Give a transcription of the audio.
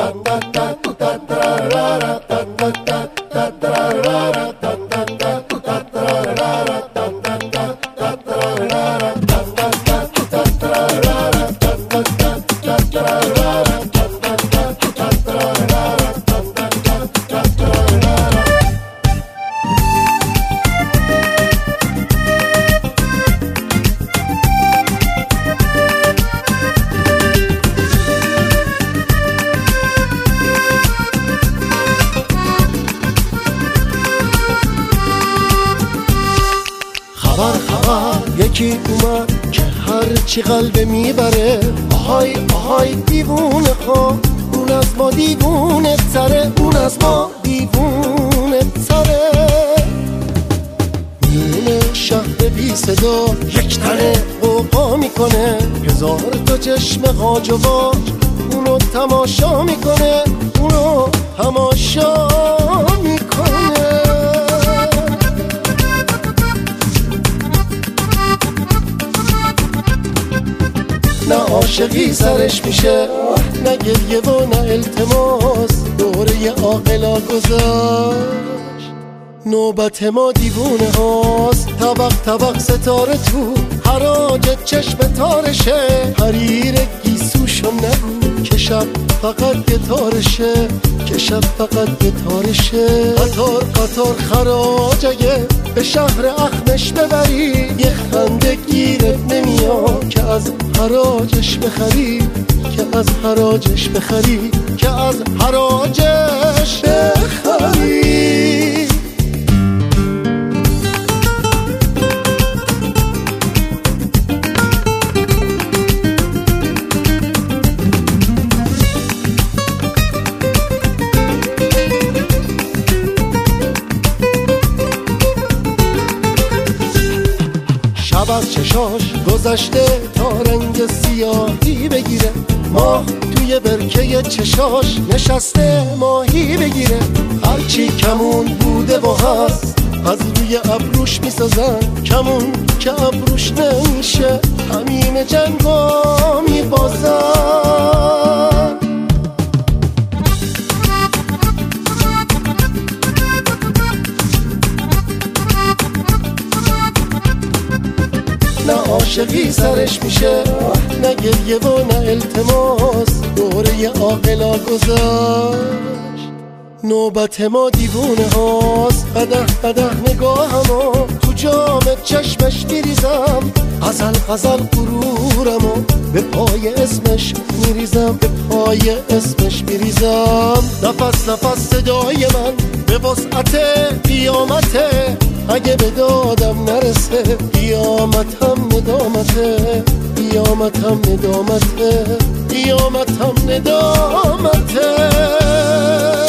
یکی اومد که هر چی قلب میبره، آهای آهای دیوونه ها، اون از ما دیوونه تره، اون از ما دیوونه تره. میونه شهر بی صدا یک تنه قوقا میکنه، هزار تا چشم غاج و واج اونو تماشا میکنه، اونو تماشا میکنه. نه عاشقی سرش میشه، نه گریه و نه التماس، دوره عاقلا گذشت، نوبت ما دیوونه هاست. طبق طبق ستاره تو حراج چشم تارشه، حریر گیسوشو نگو که شب فقط گتارشه، که شب فقط گتارشه. قطار قطار خراج اگه به شهر اخمش ببری، یه خنده گیرت نمیاد که از حراجش بخری، که از حراجش بخری، که از حراجش بخری. شب از چشاش گذشته تا رنگ سیاهی بگیره، ماه توی برکه چشاش نشسته ماهی بگیره. هرچی کمون بوده و هست از روی ابروش میسازن، کمون که ابروش نمیشه همین جنگا میبازن. نه عاشقی سرش میشه، نه گریه و نه التماس، دوره عاقلا گذشت، نوبت ما دیوونه هاست. قدح قدح نگاهمو تو جام چشمش میریزم، غزل غزل غرورمو به پای اسمش میریزم، به پای اسمش میریزم. نفس نفس صدای من به وسعت قیامته، اگه به دادم نرسه قیامتم ندامته، قیامتم ندامته، قیامتم ندامته.